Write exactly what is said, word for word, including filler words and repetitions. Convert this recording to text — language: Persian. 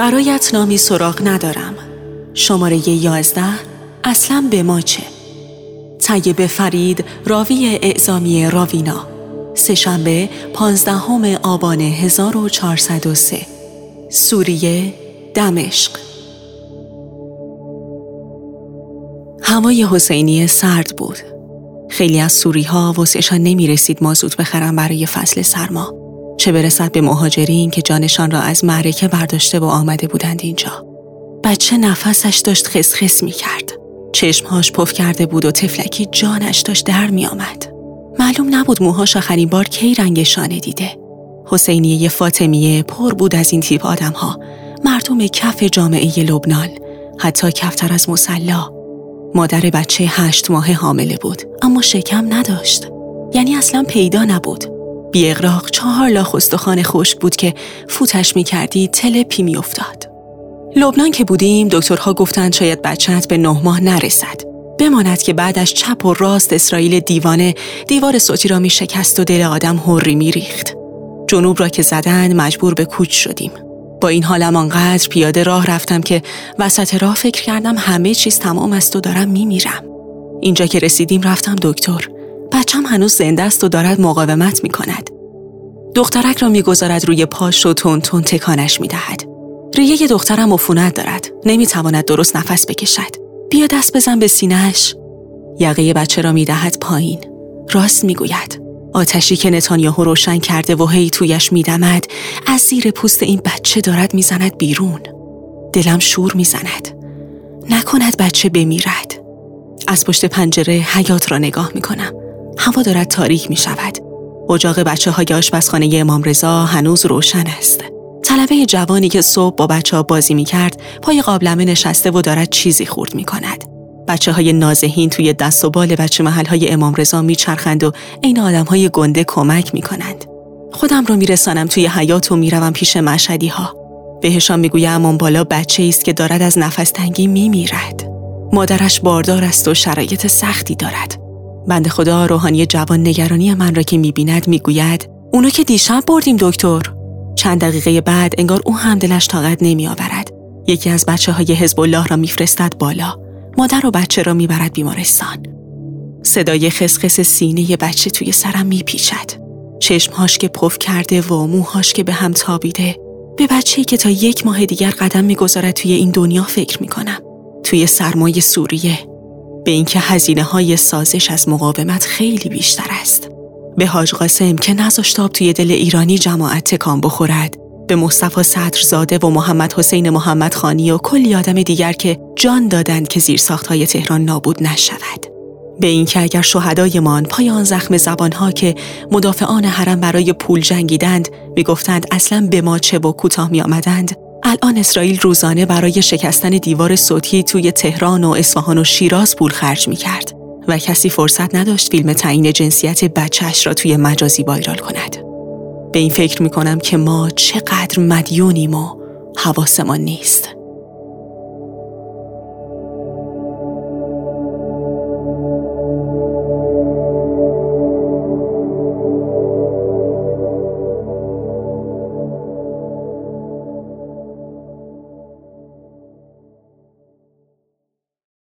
برایت نامی سراغ ندارم. شماره یازده، اصلا به ما چه؟ طیب فرید، راوی اعزامی راوینا. سه‌شنبه پانزدهم آبان هزار و چهارصد و سه. سوریه، دمشق. هوای حسینیه سرد بود. خیلی از سوری‌ها وسعشان نمی رسید مازوت بخرن برای فصل سرما، چه برسد به مهاجرین که جانشان را از معرکه برداشته و آمده بودند اینجا. بچه نفسش داشت خسخس می کرد. چشمهاش پف کرده بود و تفلکی جانش داشت در می آمد. معلوم نبود موهاش آخرین بار کی رنگ شانه دیده. حسینیه فاطمیه پر بود از این تیپ آدم ها، مردم کف جامعه لبنان، حتی کفتر از مصلا. مادر بچه هشت ماه حامله بود، اما شکم نداشت. یعنی اصلا پیدا نبود. بی اغراق چهار لاخ استخوان خشک بود که فوتش می کردی تلپی می افتاد. لبنان که بودیم دکترها گفتند شاید بچه‌ت به نه ماه نرسد. بماند که بعدش چپ و راست اسرائیل دیوانه دیوار صوتی را می شکست و دل آدم هوری می ریخت. جنوب را که زدن مجبور به کوچ شدیم. با این حالم آنقدر پیاده راه رفتم که وسط راه فکر کردم همه چیز تمام است و دارم می میرم. اینجا که رسیدیم رفتم دکتر. بچم هنوز زنده است و دارد مقاومت می کند. دخترک را می گذارد روی پاش و تون تون تکانش می دهد. ریه دخترم عفونت دارد. نمی تواند درست نفس بکشد. بیا دست بزن به سینه‌اش. یقه بچه را می دهد پایین. راست می گوید. آتشی که نتانیاهو روشن کرده و هی تویش می دمد از زیر پوست این بچه دارد می زند بیرون. دلم شور می زند. نکند بچه بمیرد. از پشت پنجره حیاط را نگاه می کنم. هوا دارد تاریک می شود. اجاق بچه های آشپزخانه امام رضا هنوز روشن است. طلبه جوانی که صبح با بچه ها بازی می کرد پای قابلمه نشسته و دارد چیزی خورد می کند. بچه های نازهین توی دست و بال بچه محل های امام رضا می چرخند و این آدم های گنده کمک می کنند. خودم رو می رسانم توی حیاط و می روم پیش مشهدی ها. بهشان می گویم اون بالا بچه است که دارد از نفس تنگی می میرد. مادرش باردار است و شرایط سختی دارد. بنده خدا روحانی جوان نگرانی من را که می بیند می گوید اونو که دیشب بردیم دکتر. چند دقیقه بعد انگار او هم دلش طاقت نمی آورد. یکی از بچه های حزب الله را می فرستد بالا. مادر و بچه را می برد بیمارستان. صدای خسخس سینه بچه توی سرم می پیچد. چشمهاش که پف کرده و موهاش که به هم تابیده. به بچه‌ای که تا یک ماه دیگر قدم می گذارد توی این دنیا فکر می کنم. توی سرمای سوریه. به اینکه هزینه های سازش از مقاومت خیلی بیشتر است. به حاج قاسم که نذاشت آب توی دل ایرانی جماعت تکان بخورد. به مصطفی صدرزاده و محمد حسین محمد خانی و کلی آدم دیگر که جان دادند که زیرساخت‌های تهران نابود نشود. به اینکه اگر شهدایمان پای آن زخم زبانها که مدافعان حرم برای پول جنگیدند میگفتند اصلاً به ما چه و کوتاه می آمدند، الان اسرائیل روزانه برای شکستن دیوار صوتی توی تهران و اصفهان و شیراز پول خرج می کرد و کسی فرصت نداشت فیلم تعیین جنسیت بچه‌اش را توی مجازی وایرال کند. به این فکر می کنم که ما چقدر مدیونیم و حواسمان نیست.